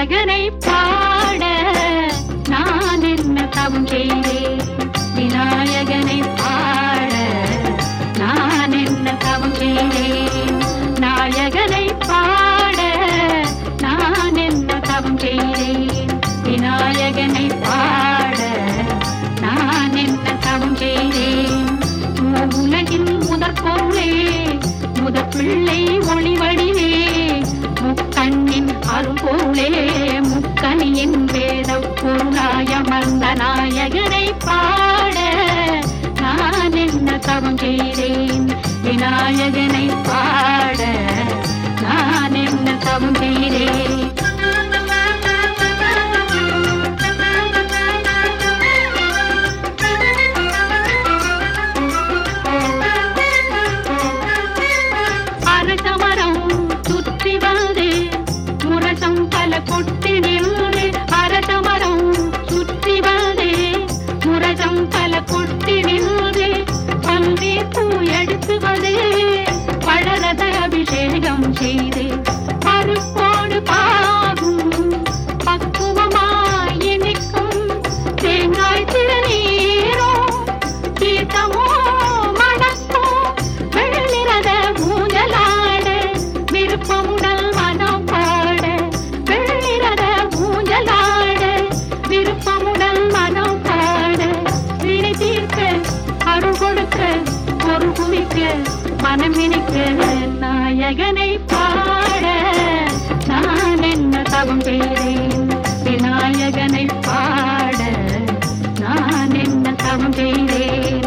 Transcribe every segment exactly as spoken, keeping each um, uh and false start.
விநாயகனை பாட நான் என்ன தவம் செய்தேன். விநாயகனை பாட நான் என்ன தவம் செய்தேன். நாயகனை பாட நான் என்ன தவம் செய்தேன். விநாயகனை பாட நான் என்ன தவம் செய்தேன். உலகின் முதற் பொருளே முதற் பிள்ளை ஒளி வடிவே முக்கண்ணின் அருள்போலே முக்கனியின் வேத பொருளாயமர்ந்த நாயகனை பாட நான் என்ன தவம் செய்தேன். விநாயகனை பாட நான் என்ன தவம் செய்தேன். கொட்டி நின்று அரசமரம் சுற்றி வந்தே முரசம் பல கொட்டி நின்று பல்வே பூ எடுத்து வந்தே பழரத அபிஷேகம் செய்து பருப்போடு பாகும் பக்குவமாய் இனிக்கும் தேங்காய் திருநீரோ கீதமோ மணக்கோ வெள்ளிரத ஊஞ்சலாட விருப்பமுடல் மனம் பாட விருப்பமுடன் மனம் பாட வினை தீர்க்க அருள் கொடுக்க ஒரு குவிக்க மனம் இனிக்க நாயகனை பாட நான் என்ன தவம் செய்தேன். விநாயகனை பாட நான் என்ன தவம் செய்தேன்.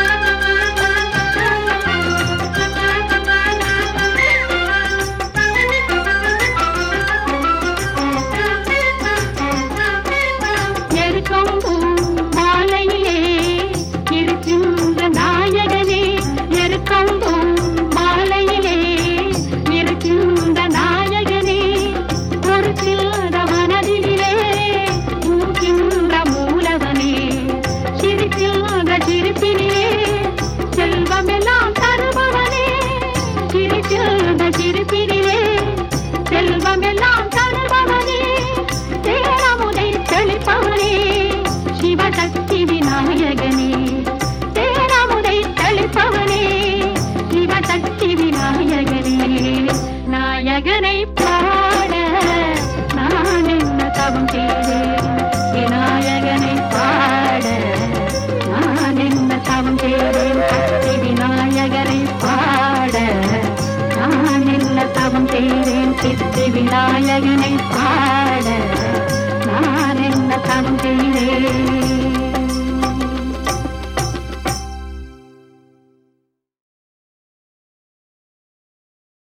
மாலையிலே இருக்கின்ற நாயகனே எருக்கம்பும் மாலையிலே இருக்கின்ற நாயகனே ஒரு சில்ற மனதிலே மூக்கின்ற மூலவனே சிரிக்கின்ற சிரிப்பினிலே செல்வமெல்லாம் தருபவனே சிரிக்கின்ற சிரிப்பினிலே செல்வமெல்லாம் தருபவனே தேரமுதை தெளிப்பவனே சிவசக்தி விநாயகனே தேரமுதை தெளிப்பவனே சிவசக்தி விநாயகனே நாயகனை பாட நான் என்ன தவம் செய்தேன். விநாயகனை பாட நான் என்ன தவம் செய்தேன். சக்தி விநாயகனை பாட நான் என்ன தவம் செய்தேன். சித்தி விநாயகனை பாட நான் என்ன தவம் செய்தேன்.